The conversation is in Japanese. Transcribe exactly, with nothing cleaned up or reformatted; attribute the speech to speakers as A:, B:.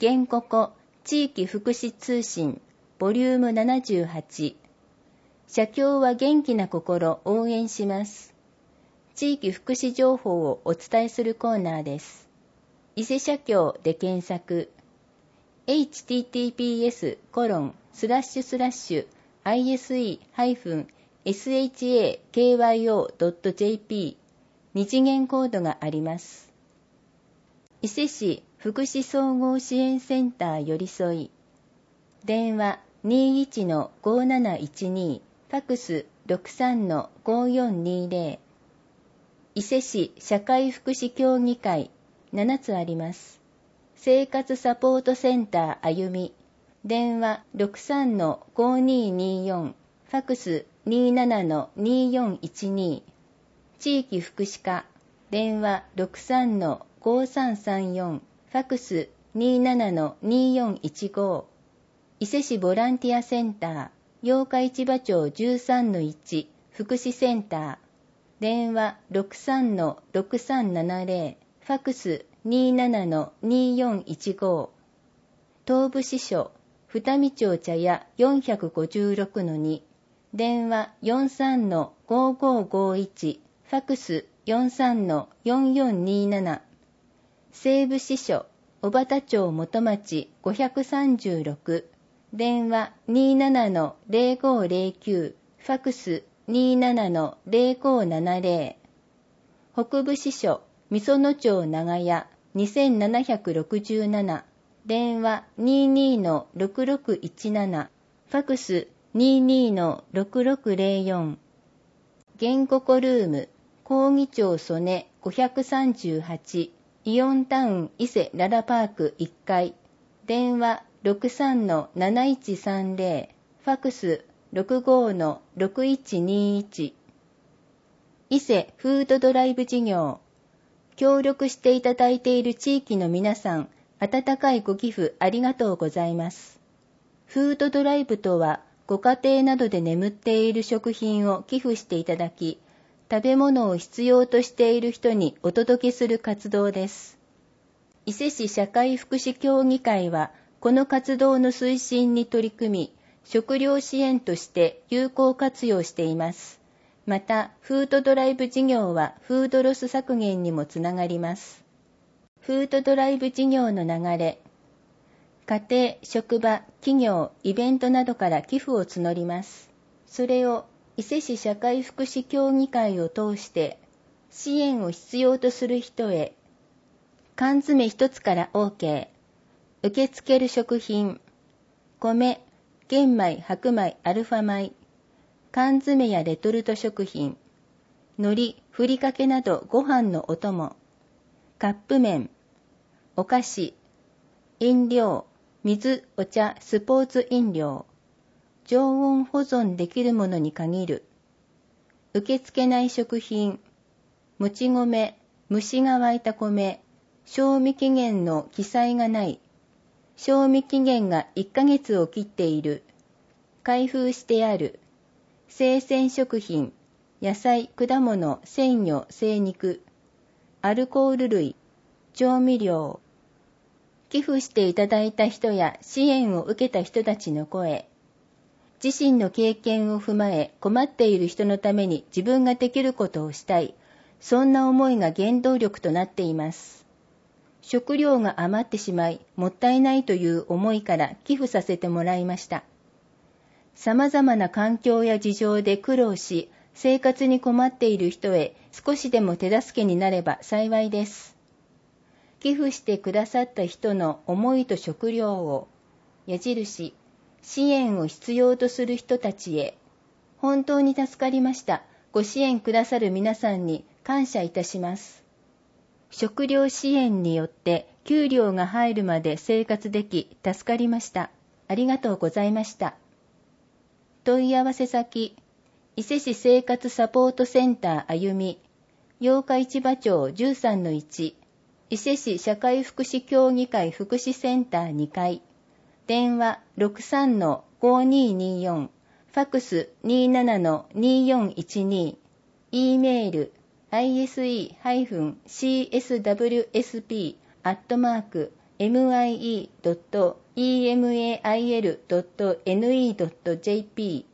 A: 原告地域福祉通信ボリュームななじゅうはち、社協は元気な心応援します。地域福祉情報をお伝えするコーナーです。伊勢社協で検索、エイチティーティーピーエスコロンスラッシュスラッシュアイエスイーエスエイチエーケーワイオードットジェーピー 二次元コードがあります。伊勢市福祉総合支援センターよりそい、電話 にじゅういちのごーなないちに、ファクス ろくさんのごーよんにーゼロ、伊勢市社会福祉協議会ななつあります。生活サポートセンターあゆみ、電話 ろくさんのごーにーにーよん、ファクス にじゅうななのにーよんいちに、地域福祉課、電話 ろくさんのごーさんさんよん、ファクス にじゅうななのにーよんいちご、伊勢市ボランティアセンター、八日市場町 じゅうさんのいち 福祉センター、電話 ろくさんのろくさんななゼロ、ファクス にじゅうななのにーよんいちご、東部支所、二見町茶屋よんごろくのに、電話 よんさんのごーごーごーいち、ファクス よんさんのよんよんにーなな、西部支所、小畑町元町ごさんろく、電話 にじゅうななのぜろごーぜろきゅう、ファクス にじゅうななのぜろごーななゼロ、北部支所、みその町長屋にせんななひゃくろくじゅうなな、電話 にじゅうにのろくろくいちなな、ファクス にじゅうにのろくろくゼロよん、原告ルーム、講義町曽根ごさんはち、イオンタウン伊勢ララパークいっかい、電話 ろくさんのなないちさんゼロ、ファクス ろくごのろくいちにいち、伊勢フードドライブ事業、協力していただいている地域の皆さん、温かいご寄付ありがとうございます。フードドライブとは、ご家庭などで眠っている食品を寄付していただき、食べ物を必要としている人にお届けする活動です。伊勢市社会福祉協議会は、この活動の推進に取り組み、食料支援として有効活用しています。また、フードドライブ事業はフードロス削減にもつながります。フードドライブ事業の流れ、家庭、職場、企業、イベントなどから寄付を募ります。それを伊勢市社会福祉協議会を通して支援を必要とする人へ、缶詰一つから OK、受け付ける食品、米、玄米、白米、アルファ米、缶詰やレトルト食品、海苔、ふりかけなどご飯のお供、カップ麺、お菓子、飲料、水、お茶、スポーツ飲料、常温保存できるものに限る、受け付けない食品、もち米、虫が湧いた米、賞味期限の記載がない、賞味期限がいっかげつを切っている、開封してある、生鮮食品、野菜、果物、鮮魚、精肉、アルコール類、調味料、寄付していただいた人や支援を受けた人たちの声、自身の経験を踏まえ困っている人のために自分ができることをしたい、そんな思いが原動力となっています。食料が余ってしまいもったいないという思いから寄付させてもらいました。様々な環境や事情で苦労し、生活に困っている人へ少しでも手助けになれば幸いです。寄付してくださった人の思いと食料を、矢印、支援を必要とする人たちへ、本当に助かりました。ご支援くださる皆さんに感謝いたします。食料支援によって給料が入るまで生活でき助かりました。ありがとうございました。問い合わせ先、伊勢市生活サポートセンターあゆみ、八日市場町 じゅうさんのいち、伊勢市社会福祉協議会福祉センターにかい、電話 ろくさんのごーにーにーよん、ファクス にじゅうななのにーよんいちに、E メール アイエスイーシーエスダブリューエスピー アットマークエムアイイードットイーエムエーアイエルドットエヌイードットジェーピー